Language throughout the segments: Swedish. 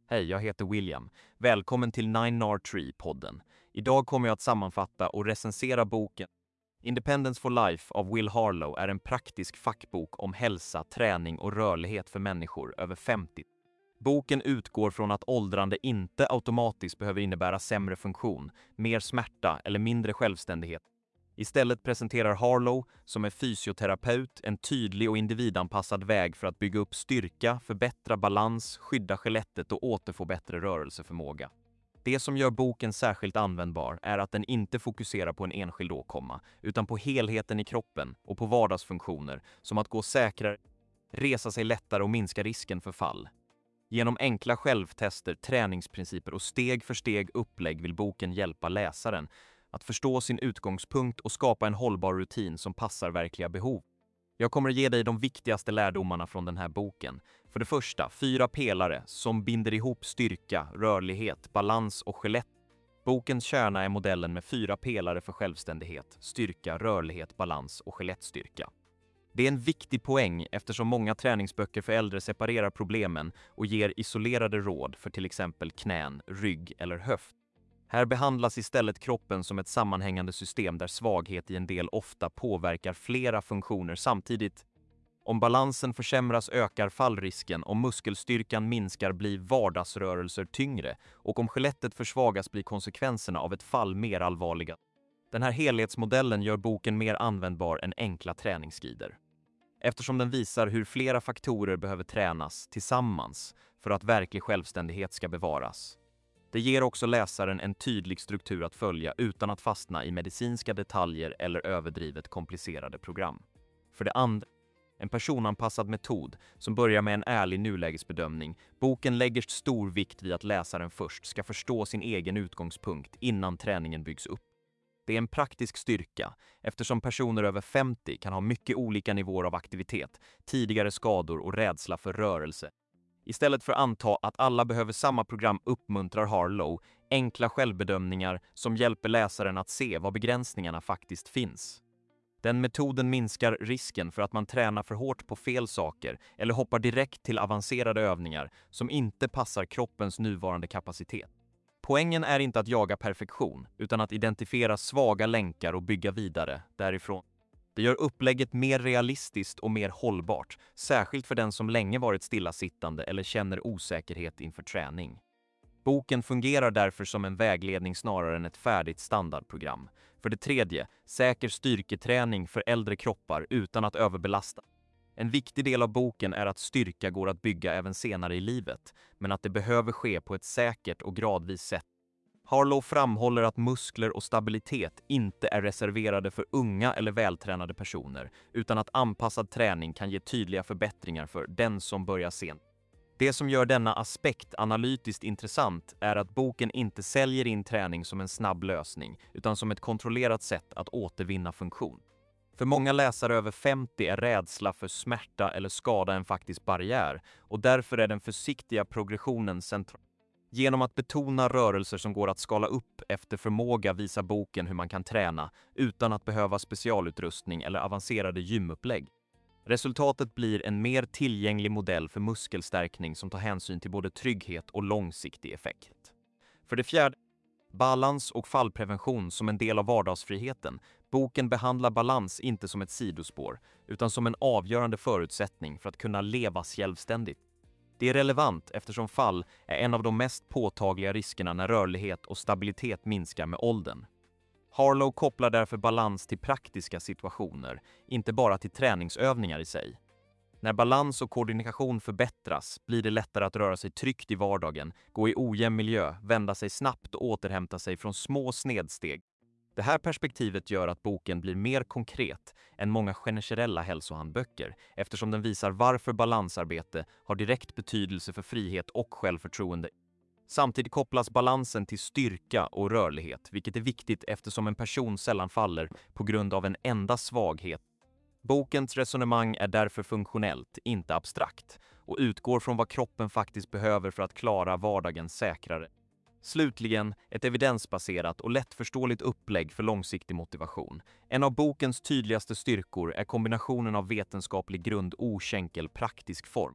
Hej, jag heter William. Välkommen till 9R3-podden. Idag kommer jag att sammanfatta och recensera boken Independence for Life av Will Harlow är en praktisk fackbok om hälsa, träning och rörlighet för människor över 50. Boken utgår från att åldrande inte automatiskt behöver innebära sämre funktion, mer smärta eller mindre självständighet. Istället presenterar Harlow, som är fysioterapeut, en tydlig och individanpassad väg för att bygga upp styrka, förbättra balans, skydda skelettet och återfå bättre rörelseförmåga. Det som gör boken särskilt användbar är att den inte fokuserar på en enskild åkomma, utan på helheten i kroppen och på vardagsfunktioner som att gå säkrare, resa sig lättare och minska risken för fall. Genom enkla självtester, träningsprinciper och steg för steg upplägg vill boken hjälpa läsaren att förstå sin utgångspunkt och skapa en hållbar rutin som passar verkliga behov. Jag kommer att ge dig de viktigaste lärdomarna från den här boken. För det första, 4 pelare som binder ihop styrka, rörlighet, balans och skelett. Bokens kärna är modellen med 4 pelare för självständighet, styrka, rörlighet, balans och skelettstyrka. Det är en viktig poäng eftersom många träningsböcker för äldre separerar problemen och ger isolerade råd för till exempel knän, rygg eller höft. Här behandlas istället kroppen som ett sammanhängande system där svaghet i en del ofta påverkar flera funktioner samtidigt. Om balansen försämras ökar fallrisken, om muskelstyrkan minskar blir vardagsrörelser tyngre och om skelettet försvagas blir konsekvenserna av ett fall mer allvarliga. Den här helhetsmodellen gör boken mer användbar än enkla träningsguider. Eftersom den visar hur flera faktorer behöver tränas tillsammans för att verklig självständighet ska bevaras. Det ger också läsaren en tydlig struktur att följa utan att fastna i medicinska detaljer eller överdrivet komplicerade program. För det andra, en personanpassad metod som börjar med en ärlig nulägesbedömning. Boken lägger stor vikt vid att läsaren först ska förstå sin egen utgångspunkt innan träningen byggs upp. Det är en praktisk styrka eftersom personer över 50 kan ha mycket olika nivåer av aktivitet, tidigare skador och rädsla för rörelse. Istället för att anta att alla behöver samma program uppmuntrar Harlow enkla självbedömningar som hjälper läsaren att se var begränsningarna faktiskt finns. Den metoden minskar risken för att man tränar för hårt på fel saker eller hoppar direkt till avancerade övningar som inte passar kroppens nuvarande kapacitet. Poängen är inte att jaga perfektion utan att identifiera svaga länkar och bygga vidare därifrån. Det gör upplägget mer realistiskt och mer hållbart, särskilt för den som länge varit stillasittande eller känner osäkerhet inför träning. Boken fungerar därför som en vägledning snarare än ett färdigt standardprogram. För det tredje, säker styrketräning för äldre kroppar utan att överbelasta. En viktig del av boken är att styrka går att bygga även senare i livet, men att det behöver ske på ett säkert och gradvis sätt. Harlow framhåller att muskler och stabilitet inte är reserverade för unga eller vältränade personer, utan att anpassad träning kan ge tydliga förbättringar för den som börjar sent. Det som gör denna aspekt analytiskt intressant är att boken inte säljer in träning som en snabb lösning, utan som ett kontrollerat sätt att återvinna funktion. För många läsare över 50 är rädsla för smärta eller skada en faktisk barriär, och därför är den försiktiga progressionen central. Genom att betona rörelser som går att skala upp efter förmåga visar boken hur man kan träna utan att behöva specialutrustning eller avancerade gymupplägg. Resultatet blir en mer tillgänglig modell för muskelstärkning som tar hänsyn till både trygghet och långsiktig effekt. För det fjärde, balans och fallprevention som en del av vardagsfriheten. Boken behandlar balans inte som ett sidospår utan som en avgörande förutsättning för att kunna leva självständigt. Det är relevant eftersom fall är en av de mest påtagliga riskerna när rörlighet och stabilitet minskar med åldern. Harlow kopplar därför balans till praktiska situationer, inte bara till träningsövningar i sig. När balans och koordination förbättras blir det lättare att röra sig tryggt i vardagen, gå i ojämn miljö, vända sig snabbt och återhämta sig från små snedsteg. Det här perspektivet gör att boken blir mer konkret än många generella hälsohandböcker eftersom den visar varför balansarbete har direkt betydelse för frihet och självförtroende. Samtidigt kopplas balansen till styrka och rörlighet, vilket är viktigt eftersom en person sällan faller på grund av en enda svaghet. Bokens resonemang är därför funktionellt, inte abstrakt, och utgår från vad kroppen faktiskt behöver för att klara vardagen säkrare. Slutligen, ett evidensbaserat och lättförståeligt upplägg för långsiktig motivation. En av bokens tydligaste styrkor är kombinationen av vetenskaplig grund och okänkel praktisk form.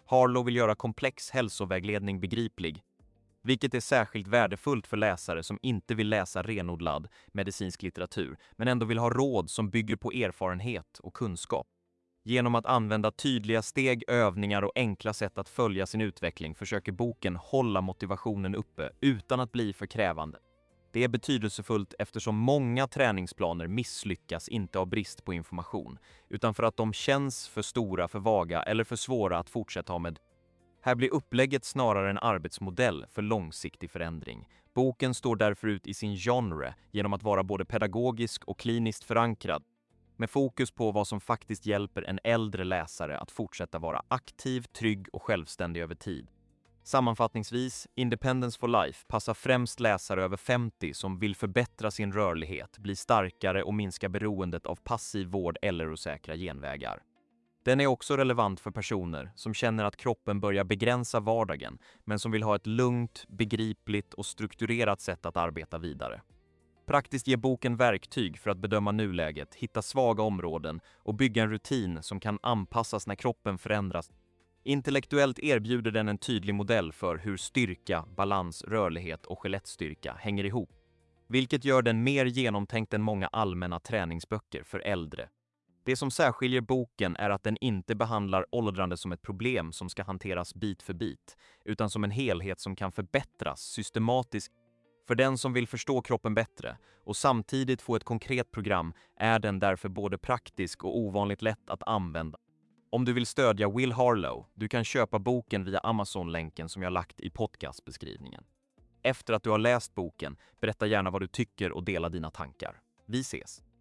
Harlow vill göra komplex hälsovägledning begriplig, vilket är särskilt värdefullt för läsare som inte vill läsa renodlad medicinsk litteratur, men ändå vill ha råd som bygger på erfarenhet och kunskap. Genom att använda tydliga steg, övningar och enkla sätt att följa sin utveckling försöker boken hålla motivationen uppe utan att bli för krävande. Det är betydelsefullt eftersom många träningsplaner misslyckas inte av brist på information, utan för att de känns för stora, för vaga eller för svåra att fortsätta ha med. Här blir upplägget snarare en arbetsmodell för långsiktig förändring. Boken står därför ut i sin genre genom att vara både pedagogisk och kliniskt förankrad, med fokus på vad som faktiskt hjälper en äldre läsare att fortsätta vara aktiv, trygg och självständig över tid. Sammanfattningsvis, Independence for Life passar främst läsare över 50 som vill förbättra sin rörlighet, bli starkare och minska beroendet av passiv vård eller osäkra genvägar. Den är också relevant för personer som känner att kroppen börjar begränsa vardagen, men som vill ha ett lugnt, begripligt och strukturerat sätt att arbeta vidare. Praktiskt ger boken verktyg för att bedöma nuläget, hitta svaga områden och bygga en rutin som kan anpassas när kroppen förändras. Intellektuellt erbjuder den en tydlig modell för hur styrka, balans, rörlighet och skelettstyrka hänger ihop, vilket gör den mer genomtänkt än många allmänna träningsböcker för äldre. Det som särskiljer boken är att den inte behandlar åldrande som ett problem som ska hanteras bit för bit, utan som en helhet som kan förbättras systematiskt. För den som vill förstå kroppen bättre och samtidigt få ett konkret program är den därför både praktisk och ovanligt lätt att använda. Om du vill stödja Will Harlow, du kan köpa boken via Amazon-länken som jag lagt i podcastbeskrivningen. Efter att du har läst boken, berätta gärna vad du tycker och dela dina tankar. Vi ses!